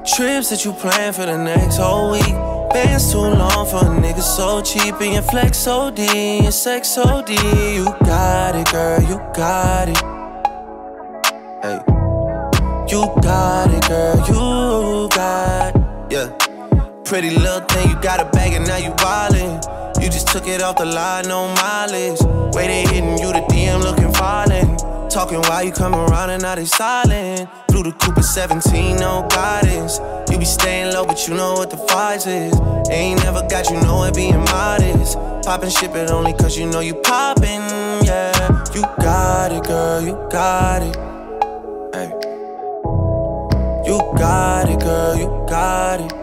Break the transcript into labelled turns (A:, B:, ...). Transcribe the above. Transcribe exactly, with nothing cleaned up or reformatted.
A: Trips that you plan for the next whole week. Bands too long for a nigga so cheap. And your flex O D, and your sex O D. You got it, girl, you got it. Hey. You got it, girl, you got it. Yeah. Pretty little thing, you got a bag and now you wildin'. You just took it off the line, no mileage. Way they hitting you, the D M looking violent. Talking while you come around and now they silent. Flew the Cooper seventeen, no guidance. You be staying low, but you know what the price is. Ain't never got you know it being modest. Poppin' ship it only cause you know you poppin', yeah. You got it, girl, you got it. Hey. You got it, girl, you got it.